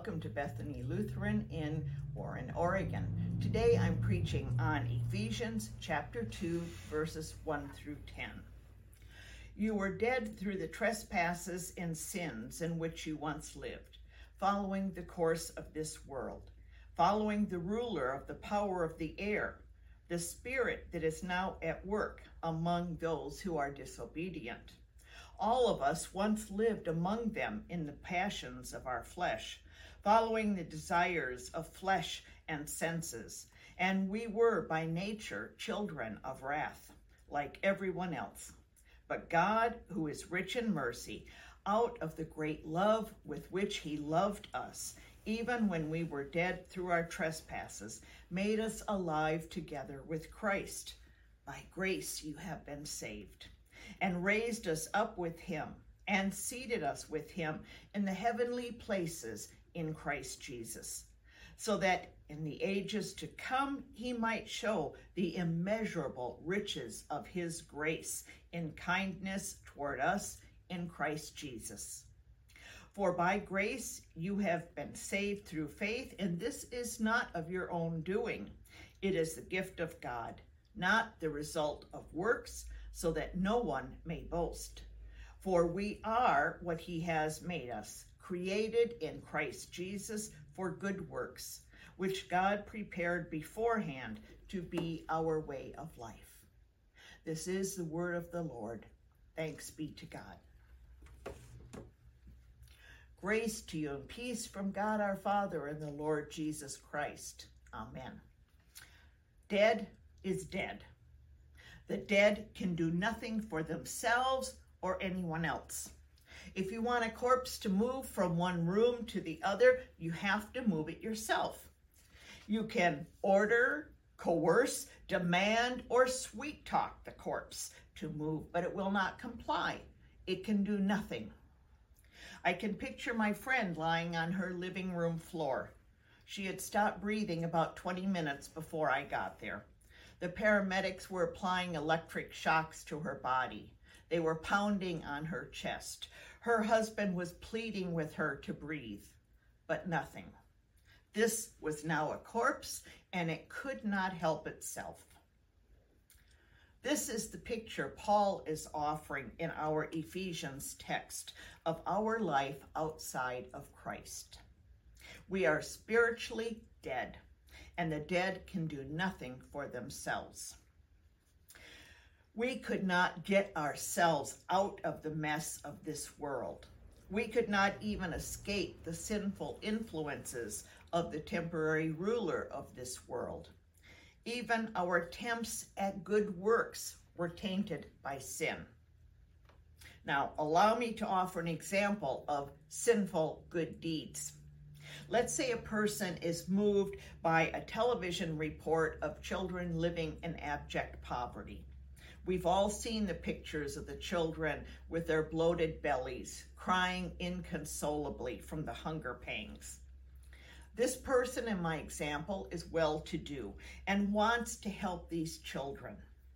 welcome to Bethany Lutheran in Warren, Oregon. Today I'm preaching on Ephesians chapter 2, verses 1 through 10. You were dead through the trespasses and sins in which you once lived, following the course of this world, following the ruler of the power of the air, the spirit that is now at work among those who are disobedient. All of us once lived among them in the passions of our flesh, following the desires of flesh and senses, and we were by nature children of wrath, like everyone else. But God, who is rich in mercy, out of the great love with which he loved us, even when we were dead through our trespasses, made us alive together with Christ. By grace you have been saved, and raised us up with him, and seated us with him in the heavenly places in Christ Jesus, so that in the ages to come he might show the immeasurable riches of his grace in kindness toward us in Christ Jesus. For by grace you have been saved through faith, and this is not of your own doing. It is the gift of God, not the result of works, so that no one may boast. For we are what he has made us, created in Christ Jesus for good works, which God prepared beforehand to be our way of life. This is the word of the Lord. Thanks be to God. Grace to you and peace from God our Father and the Lord Jesus Christ. Amen. Dead is dead. The dead can do nothing for themselves or anyone else. If you want a corpse to move from one room to the other, you have to move it yourself. You can order, coerce, demand, or sweet talk the corpse to move, but it will not comply. It can do nothing. I can picture my friend lying on her living room floor. She had stopped breathing about 20 minutes before I got there. The paramedics were applying electric shocks to her body. They were pounding on her chest. Her husband was pleading with her to breathe, but nothing. This was now a corpse, and it could not help itself. This is the picture Paul is offering in our Ephesians text of our life outside of Christ. We are spiritually dead, and the dead can do nothing for themselves. We could not get ourselves out of the mess of this world. We could not even escape the sinful influences of the temporary ruler of this world. Even our attempts at good works were tainted by sin. Now, allow me to offer an example of sinful good deeds. Let's say a person is moved by a television report of children living in abject poverty. We've all seen the pictures of the children with their bloated bellies, crying inconsolably from the hunger pangs. This person in my example is well-to-do and wants to help these children.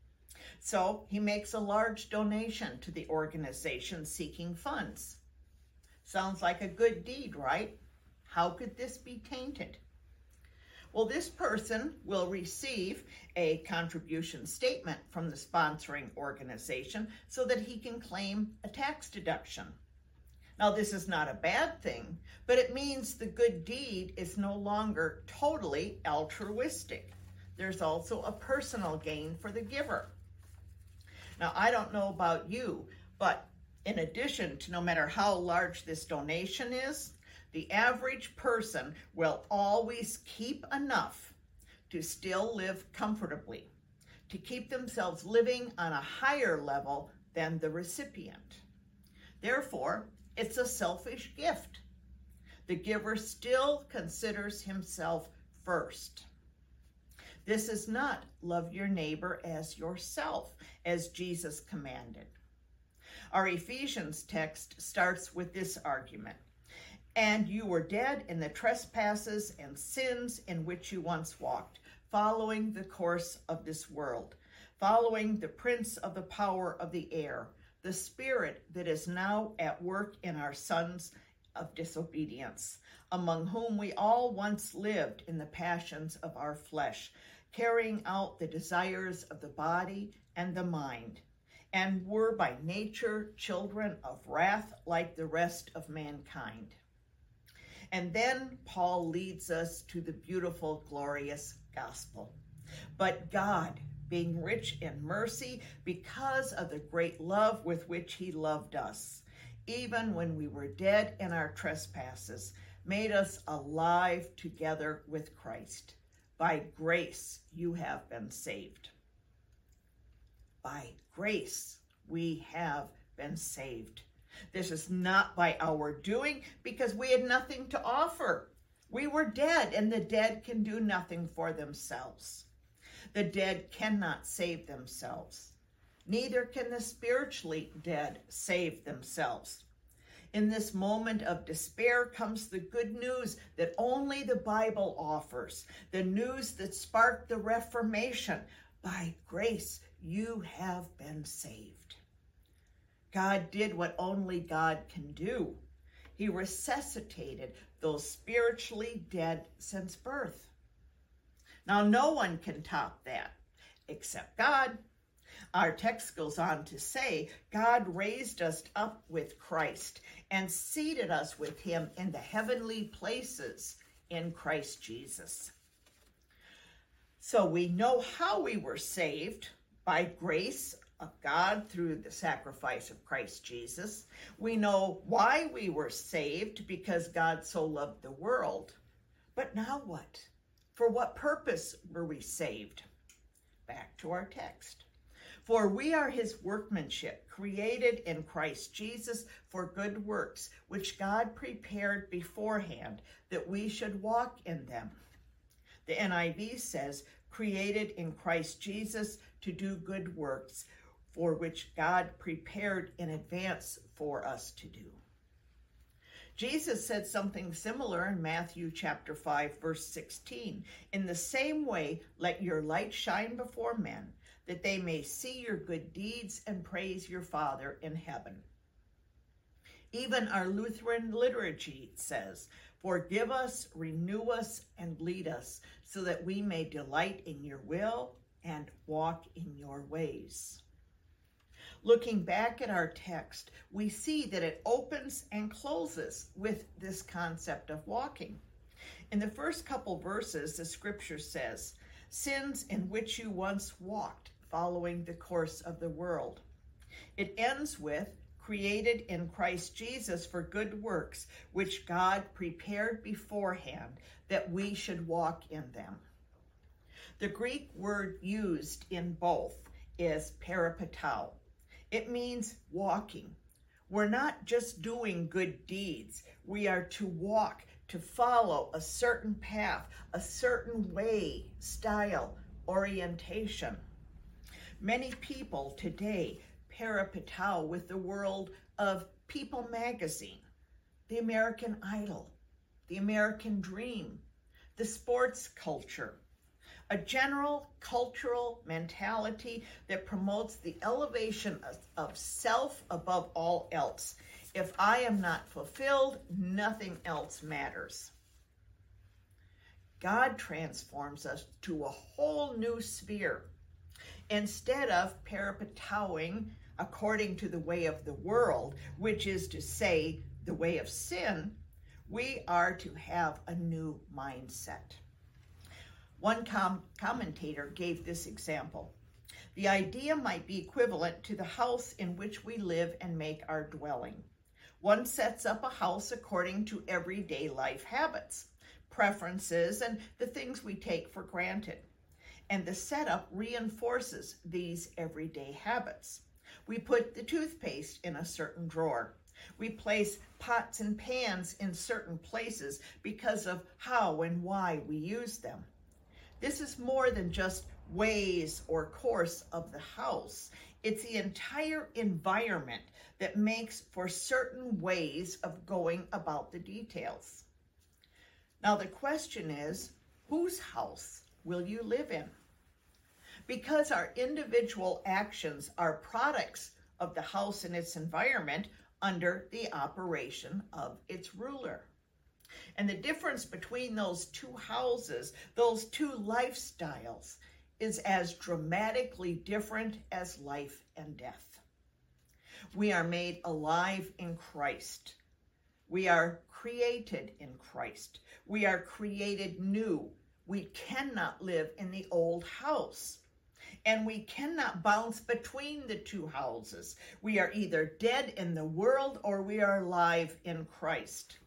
So he makes a large donation to the organization seeking funds. Sounds like a good deed, right? How could this be tainted? Well, this person will receive a contribution statement from the sponsoring organization so that he can claim a tax deduction. Now, this is not a bad thing, but it means the good deed is no longer totally altruistic. There's also a personal gain for the giver. Now, I don't know about you, but in addition to no matter how large this donation is, the average person will always keep enough to still live comfortably, to keep themselves living on a higher level than the recipient. Therefore, it's a selfish gift. The giver still considers himself first. This is not love your neighbor as yourself, as Jesus commanded. Our Ephesians text starts with this argument. And you were dead in the trespasses and sins in which you once walked, following the course of this world, following the prince of the power of the air, the spirit that is now at work in our sons of disobedience, among whom we all once lived in the passions of our flesh, carrying out the desires of the body and the mind, and were by nature children of wrath like the rest of mankind. And then Paul leads us to the beautiful, glorious gospel. But God, being rich in mercy, because of the great love with which he loved us, even when we were dead in our trespasses, made us alive together with Christ. By grace you have been saved. By grace we have been saved. This is not by our doing, because we had nothing to offer. We were dead, and the dead can do nothing for themselves. The dead cannot save themselves. Neither can the spiritually dead save themselves. In this moment of despair comes the good news that only the Bible offers, the news that sparked the Reformation. By grace, you have been saved. God did what only God can do. He resuscitated those spiritually dead since birth. Now, no one can top that except God. Our text goes on to say, God raised us up with Christ and seated us with him in the heavenly places in Christ Jesus. So we know how we were saved, by grace of God through the sacrifice of Christ Jesus. We know why we were saved, because God so loved the world. But now what? For what purpose were we saved? Back to our text. For we are his workmanship, created in Christ Jesus for good works, which God prepared beforehand that we should walk in them. The NIV says, created in Christ Jesus to do good works, for which God prepared in advance for us to do. Jesus said something similar in Matthew chapter 5, verse 16. In the same way, let your light shine before men, that they may see your good deeds and praise your Father in heaven. Even our Lutheran liturgy says, forgive us, renew us, and lead us, so that we may delight in your will and walk in your ways. Looking back at our text, we see that it opens and closes with this concept of walking. In the first couple verses, the scripture says, sins in which you once walked, following the course of the world. It ends with, created in Christ Jesus for good works, which God prepared beforehand that we should walk in them. The Greek word used in both is peripatao. It means walking. We're not just doing good deeds. We are to walk, to follow a certain path, a certain way, style, orientation. Many people today peripatao with the world of People magazine, the American Idol, the American Dream, the sports culture, a general cultural mentality that promotes the elevation of self above all else. If I am not fulfilled, nothing else matters. God transforms us to a whole new sphere. Instead of peripataoing according to the way of the world, which is to say, the way of sin, we are to have a new mindset. One commentator gave this example. The idea might be equivalent to the house in which we live and make our dwelling. One sets up a house according to everyday life habits, preferences, and the things we take for granted. And the setup reinforces these everyday habits. We put the toothpaste in a certain drawer. We place pots and pans in certain places because of how and why we use them. This is more than just ways or course of the house. It's the entire environment that makes for certain ways of going about the details. Now the question is, whose house will you live in? Because our individual actions are products of the house and its environment, under the operation of its ruler. And the difference between those two houses, those two lifestyles, is as dramatically different as life and death. We are made alive in Christ. We are created in Christ. We are created new. We cannot live in the old house. And we cannot bounce between the two houses. We are either dead in the world or we are alive in Christ.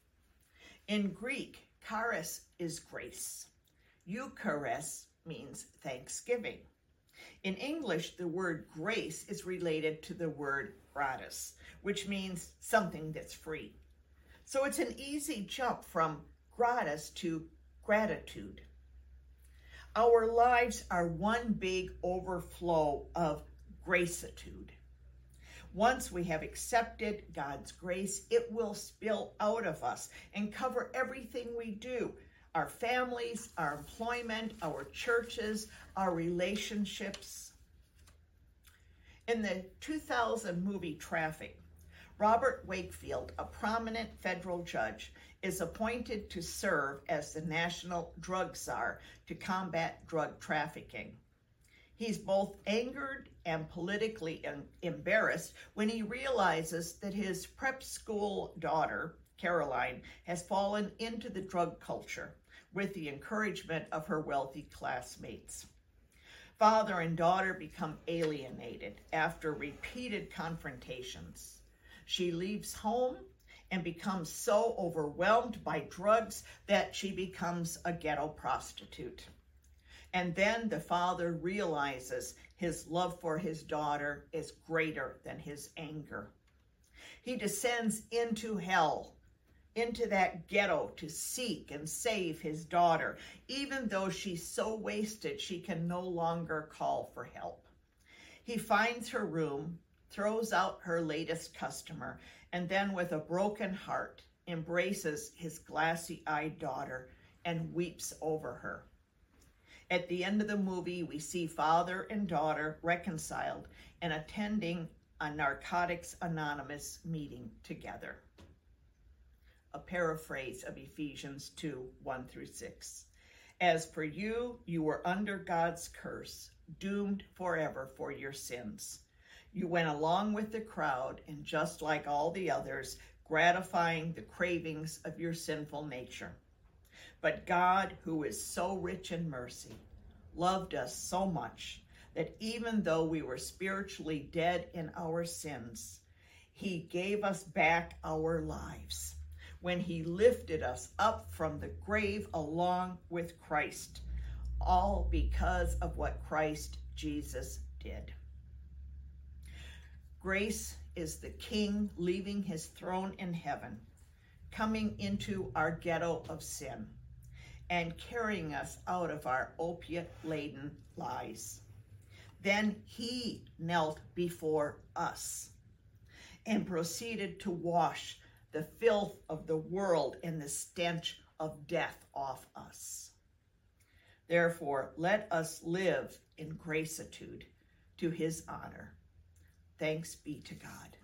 In Greek, charis is grace. Eucharis means thanksgiving. In English, the word grace is related to the word gratis, which means something that's free. So it's an easy jump from gratis to gratitude. Our lives are one big overflow of gracitude. Once we have accepted God's grace, it will spill out of us and cover everything we do. Our families, our employment, our churches, our relationships. In the 2000 movie Traffic, Robert Wakefield, a prominent federal judge, is appointed to serve as the national drug czar to combat drug trafficking. He's both angered and politically embarrassed when he realizes that his prep school daughter, Caroline, has fallen into the drug culture with the encouragement of her wealthy classmates. Father and daughter become alienated after repeated confrontations. She leaves home and becomes so overwhelmed by drugs that she becomes a ghetto prostitute. And then the father realizes his love for his daughter is greater than his anger. He descends into hell, into that ghetto to seek and save his daughter, even though she's so wasted she can no longer call for help. He finds her room, throws out her latest customer, and then with a broken heart embraces his glassy-eyed daughter and weeps over her. At the end of the movie, we see father and daughter reconciled and attending a Narcotics Anonymous meeting together. A paraphrase of Ephesians 2, 1-6. As for you, you were under God's curse, doomed forever for your sins. You went along with the crowd, and just like all the others, gratifying the cravings of your sinful nature. But God, who is so rich in mercy, loved us so much that even though we were spiritually dead in our sins, he gave us back our lives when he lifted us up from the grave along with Christ, all because of what Christ Jesus did. Grace is the King leaving his throne in heaven, coming into our ghetto of sin, and carrying us out of our opiate-laden lives. Then he knelt before us and proceeded to wash the filth of the world and the stench of death off us. Therefore, let us live in gracitude to his honor. Thanks be to God.